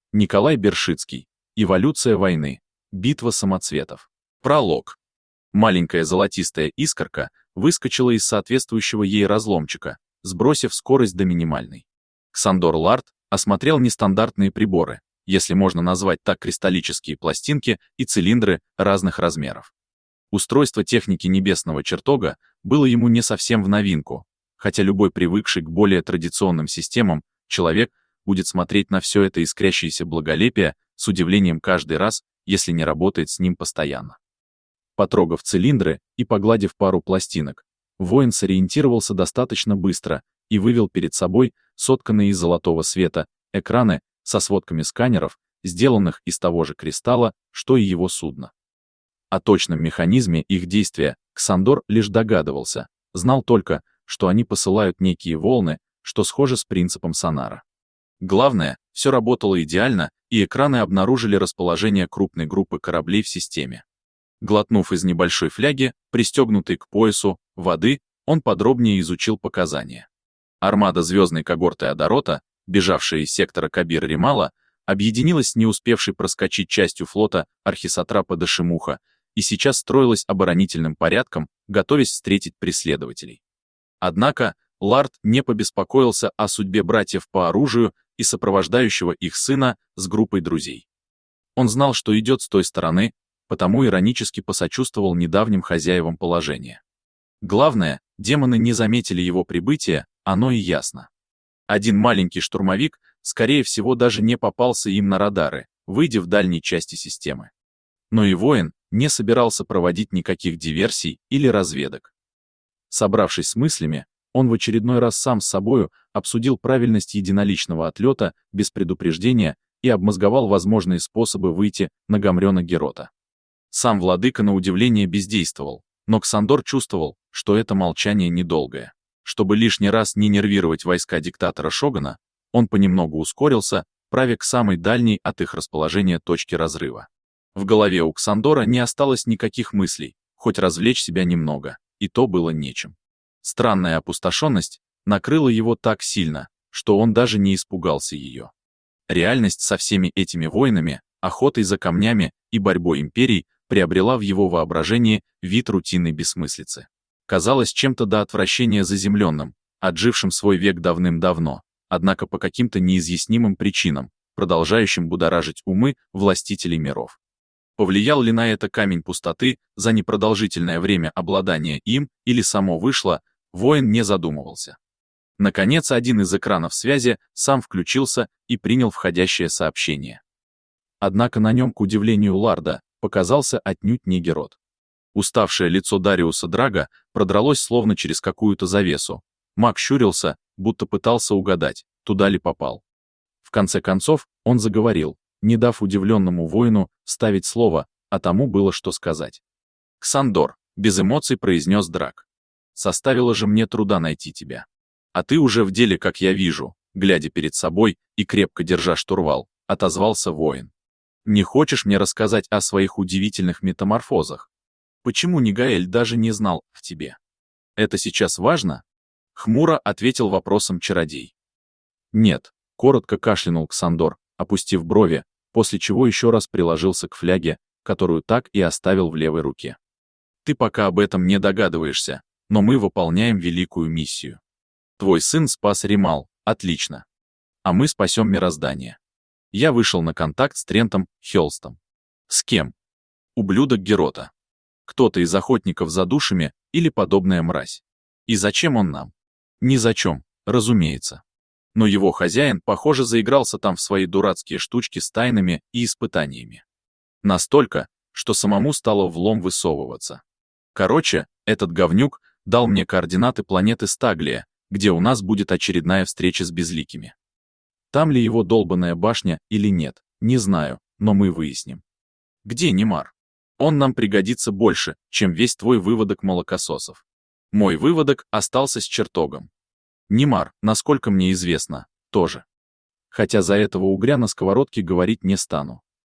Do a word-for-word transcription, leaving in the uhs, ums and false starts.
Николай Бершицкий. Эволюция войны. Битва самоцветов. Пролог. Маленькая золотистая искорка выскочила из соответствующего ей разломчика, сбросив скорость до минимальной. Ксандор Лард осмотрел нестандартные приборы, если можно назвать так кристаллические пластинки и цилиндры разных размеров. Устройство техники небесного чертога было ему не совсем в новинку, хотя любой привыкший к более традиционным системам человек будет смотреть на все это искрящееся благолепие с удивлением каждый раз, если не работает с ним постоянно. Потрогав цилиндры и погладив пару пластинок, воин сориентировался достаточно быстро и вывел перед собой сотканные из золотого света экраны со сводками сканеров, сделанных из того же кристалла, что и его судно. О точном механизме их действия Ксандор лишь догадывался, знал только, что они посылают некие волны, что схоже с принципом сонара. Главное, все работало идеально, и экраны обнаружили расположение крупной группы кораблей в системе. Глотнув из небольшой фляги, пристегнутой к поясу, воды, он подробнее изучил показания. Армада звездной когорты Адорота, бежавшая из сектора Кабир-Римала, объединилась с не успевшей проскочить частью флота архисатрапа Дашимуха и сейчас строилась оборонительным порядком, готовясь встретить преследователей. Однако Лард не побеспокоился о судьбе братьев по оружию и сопровождающего их сына с группой друзей. Он знал, что идет с той стороны, потому иронически посочувствовал недавним хозяевам положения. Главное, демоны не заметили его прибытия, оно и ясно. Один маленький штурмовик, скорее всего, даже не попался им на радары, выйдя в дальней части системы. Но и воин не собирался проводить никаких диверсий или разведок. Собравшись с мыслями, он в очередной раз сам с собою обсудил правильность единоличного отлета без предупреждения и обмозговал возможные способы выйти на Гамрёна Герота. Сам владыка на удивление бездействовал, но Ксандор чувствовал, что это молчание недолгое. Чтобы лишний раз не нервировать войска диктатора Шогана, он понемногу ускорился, правя к самой дальней от их расположения точке разрыва. В голове у Ксандора не осталось никаких мыслей, хоть развлечь себя немного, и то было нечем. Странная опустошенность накрыла его так сильно, что он даже не испугался ее. Реальность со всеми этими войнами, охотой за камнями и борьбой империй приобрела в его воображении вид рутинной бессмыслицы. Казалось чем-то до отвращения заземленным, отжившим свой век давным-давно, однако по каким-то неизъяснимым причинам, продолжающим будоражить умы властителей миров. Повлиял ли на это камень пустоты за непродолжительное время обладания им или само вышло, воин не задумывался. Наконец, один из экранов связи сам включился и принял входящее сообщение. Однако на нем, к удивлению Ларда, показался отнюдь не Герот. Уставшее лицо Дариуса Драга продралось словно через какую-то завесу. Маг щурился, будто пытался угадать, туда ли попал. В конце концов, он заговорил, не дав удивленному воину вставить слово, а тому было что сказать. «Ксандор», — без эмоций произнес Драг. «Составило же мне труда найти тебя. А ты уже в деле, как я вижу», глядя перед собой и крепко держа штурвал, отозвался воин. «Не хочешь мне рассказать о своих удивительных метаморфозах? Почему Нигаэль даже не знал в тебе? Это сейчас важно?» Хмуро ответил вопросом чародей. «Нет», — коротко кашлянул Ксандор, опустив брови, после чего еще раз приложился к фляге, которую так и оставил в левой руке. «Ты пока об этом не догадываешься, но мы выполняем великую миссию. Твой сын спас Римал, отлично. А мы спасем мироздание. Я вышел на контакт с Трентом Хёлстом. С кем? Ублюдок Герота. Кто-то из охотников за душами или подобная мразь. И зачем он нам? Ни зачем, разумеется. Но его хозяин, похоже, заигрался там в свои дурацкие штучки с тайнами и испытаниями. Настолько, что самому стало влом высовываться. Короче, этот говнюк дал мне координаты планеты Стаглия, где у нас будет очередная встреча с безликими. Там ли его долбаная башня или нет, не знаю, но мы выясним. Где Немар? Он нам пригодится больше, чем весь твой выводок молокососов. Мой выводок остался с чертогом. Немар, насколько мне известно, тоже. Хотя за этого угря на сковородке говорить не стану.